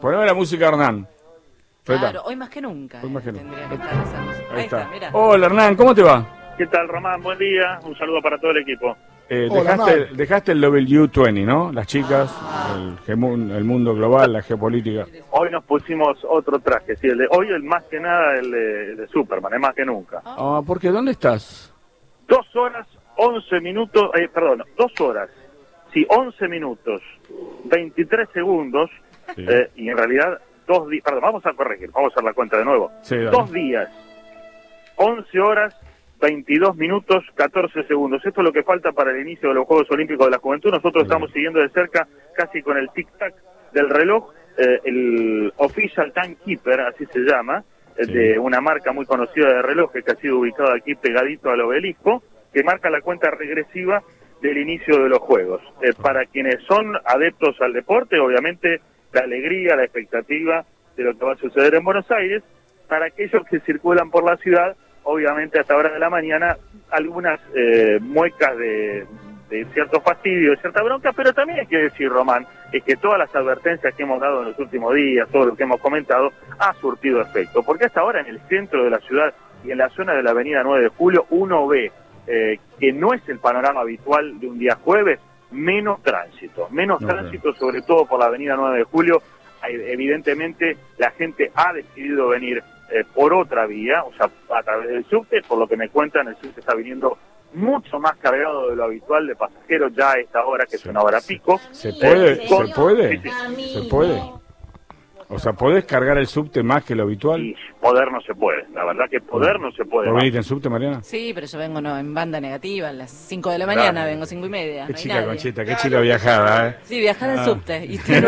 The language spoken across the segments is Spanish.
Poneme la música, Hernán. Claro, hoy más que nunca. Hoy más que tendría nunca. que estar esa música. Ahí está, mirá. Hola, Hernán, ¿cómo te va? ¿Qué tal, Román? Buen día. Un saludo para todo el equipo. Dejaste el W20, ¿no? Las chicas, el mundo global, la geopolítica. Hoy nos pusimos otro traje. Sí, hoy el más que nada el de Superman, es más que nunca. ¿Por qué? ¿Dónde estás? 2 horas, 11 minutos, 2 horas, sí, 11 minutos, 23 segundos, Sí. y en realidad 2 días, perdón, vamos a corregir, vamos a hacer la cuenta de nuevo. Sí, dale. 2 días, 11 horas, 22 minutos, 14 segundos. Esto es lo que falta para el inicio de los Juegos Olímpicos de la Juventud. Nosotros estamos siguiendo de cerca, casi con el tic-tac del reloj, el Official Timekeeper, así se llama, de una marca muy conocida de relojes que ha sido ubicada aquí pegadito al obelisco, que marca la cuenta regresiva del inicio de los Juegos. Para quienes son adeptos al deporte, obviamente la alegría, la expectativa de lo que va a suceder en Buenos Aires. Para aquellos que circulan por la ciudad, obviamente hasta hora de la mañana, algunas muecas de cierto fastidio, de cierta bronca, pero también hay que decir, Román, es que todas las advertencias que hemos dado en los últimos días, todo lo que hemos comentado, ha surtido efecto, porque hasta ahora en el centro de la ciudad y en la zona de la avenida 9 de Julio, uno ve que no es el panorama habitual de un día jueves, menos tránsito, sobre todo por la avenida 9 de Julio. Evidentemente la gente ha decidido venir por otra vía, o sea, a través del subte. Por lo que me cuentan, el subte está viniendo mucho más cargado de lo habitual de pasajeros ya a esta hora, que es una hora pico. ¿Se puede? Sí, Sí. ¿Se puede? O sea, ¿podés cargar el subte más que lo habitual? Y poder no se puede, la verdad que poder no se puede. ¿Vos venís en subte, Mariana? Sí, pero yo vengo en banda negativa, a las 5 de la mañana, Claro. vengo 5:30. Qué no hay chica, nadie. Conchita, qué chica viajada, ¿eh? Sí, viajada en subte. Y estoy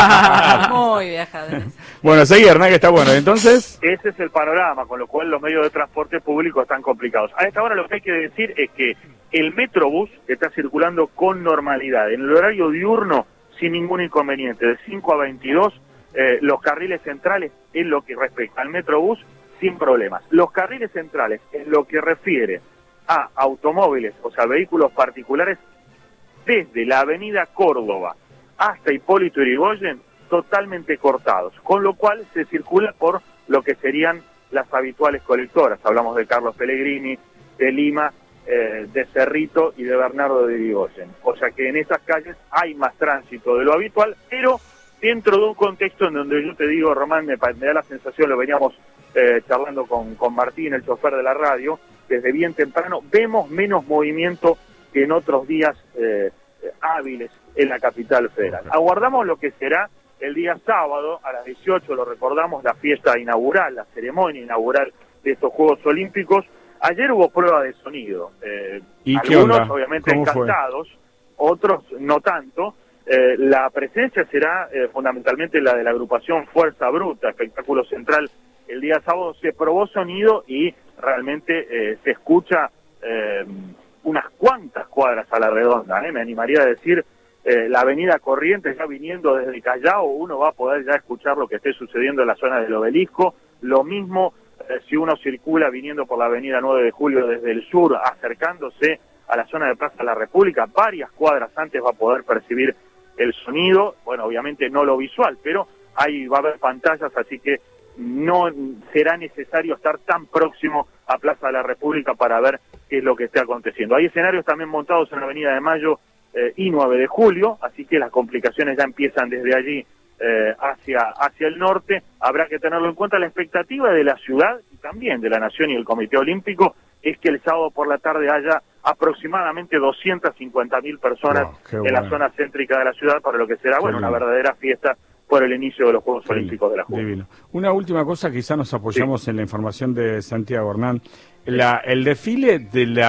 muy viajada. Bueno, seguí, Hernán, que está bueno. Entonces, Ese es el panorama, con lo cual los medios de transporte público están complicados. A esta hora lo que hay que decir es que el Metrobús está circulando con normalidad, en el horario diurno, sin ningún inconveniente, de 5 a 22, los carriles centrales en lo que respecta al Metrobús, sin problemas. Los carriles centrales en lo que refiere a automóviles, o sea, vehículos particulares, desde la avenida Córdoba hasta Hipólito Yrigoyen, totalmente cortados, con lo cual se circula por lo que serían las habituales colectoras. Hablamos de Carlos Pellegrini, de Lima, de Cerrito y de Bernardo de Yrigoyen. O sea que en esas calles hay más tránsito de lo habitual, pero dentro de un contexto en donde yo te digo, Román, me da la sensación, lo veníamos charlando con Martín, el chofer de la radio, desde bien temprano, vemos menos movimiento que en otros días hábiles en la capital federal. Aguardamos lo que será el día sábado, a las 18, lo recordamos, la fiesta inaugural, la ceremonia inaugural de estos Juegos Olímpicos. Ayer hubo prueba de sonido, ¿y qué algunos onda? obviamente ¿Cómo fue? encantados, otros no tanto. La presencia será fundamentalmente la de la agrupación Fuerza Bruta, espectáculo central el día sábado. Se probó sonido y realmente se escucha unas cuantas cuadras a la redonda, me animaría a decir. La avenida Corrientes, ya viniendo desde Callao, uno va a poder ya escuchar lo que esté sucediendo en la zona del obelisco. Lo mismo si uno circula viniendo por la avenida 9 de Julio desde el sur, acercándose a la zona de Plaza de la República, varias cuadras antes va a poder percibir el sonido. Bueno, obviamente no lo visual, pero ahí va a haber pantallas, así que no será necesario estar tan próximo a Plaza de la República para ver qué es lo que esté aconteciendo. Hay escenarios también montados en la Avenida de Mayo y 9 de Julio, así que las complicaciones ya empiezan desde allí hacia el norte. Habrá que tenerlo en cuenta. La expectativa de la ciudad y también de la Nación y el Comité Olímpico es que el sábado por la tarde haya aproximadamente 250.000 personas en la zona céntrica de la ciudad, para lo que será una verdadera fiesta por el inicio de los Juegos Olímpicos de la Juventud. Divino. Una última cosa, quizá nos apoyamos en la información de Santiago, Hernán. El desfile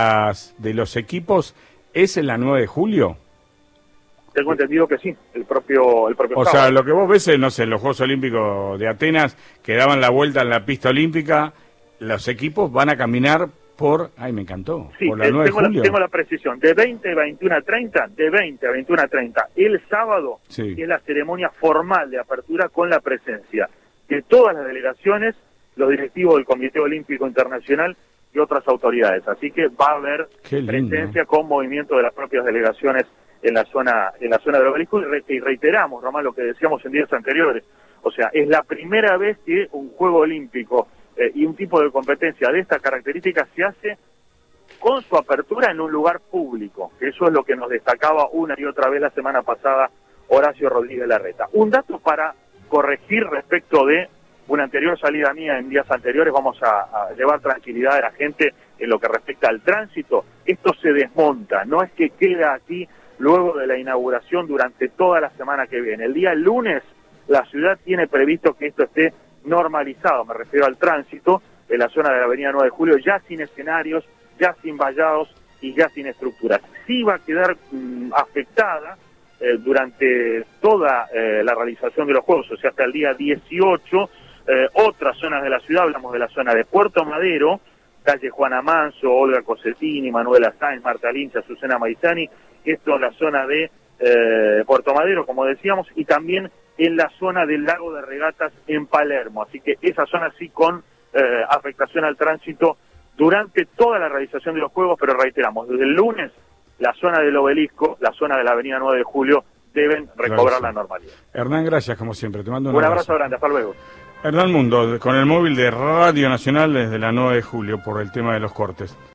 de los equipos es en la 9 de julio. Tengo entendido que sí, el propio O sábado. sea, lo que vos ves, no sé, en los Juegos Olímpicos de Atenas, que daban la vuelta en la pista olímpica, los equipos van a caminar por... ¡Ay, me encantó! Sí, por la 9 de julio. Tengo la precisión, de 20 a 21:30, de 20 a 21:30. El sábado es la ceremonia formal de apertura con la presencia de todas las delegaciones, los directivos del Comité Olímpico Internacional y otras autoridades. Así que va a haber presencia con movimiento de las propias delegaciones en la zona del obelisco. Y reiteramos, Román, lo que decíamos en días anteriores. O sea, es la primera vez que un Juego Olímpico y un tipo de competencia de estas características se hace con su apertura en un lugar público, que eso es lo que nos destacaba una y otra vez la semana pasada Horacio Rodríguez Larreta. Un dato para corregir respecto de una anterior salida mía en días anteriores, vamos a llevar tranquilidad a la gente en lo que respecta al tránsito. Esto se desmonta, no es que queda aquí luego de la inauguración durante toda la semana que viene. El día lunes la ciudad tiene previsto que esto esté normalizado, me refiero al tránsito en la zona de la avenida 9 de Julio, ya sin escenarios, ya sin vallados y ya sin estructuras. Sí va a quedar afectada durante toda la realización de los Juegos, o sea, hasta el día 18, otras zonas de la ciudad, hablamos de la zona de Puerto Madero, calle Juana Manso, Olga Cosetini, Manuela Sáenz, Marta Lincha, Susana Maizani, esto en la zona de Puerto Madero, como decíamos, y también en la zona del Lago de Regatas en Palermo, así que esa zona sí con afectación al tránsito durante toda la realización de los Juegos, pero reiteramos, desde el lunes la zona del Obelisco, la zona de la avenida 9 de Julio deben recobrar la normalidad. Hernán, gracias como siempre, te mando un abrazo grande, hasta luego. Hernán Mundo, con el móvil de Radio Nacional desde la 9 de Julio por el tema de los cortes.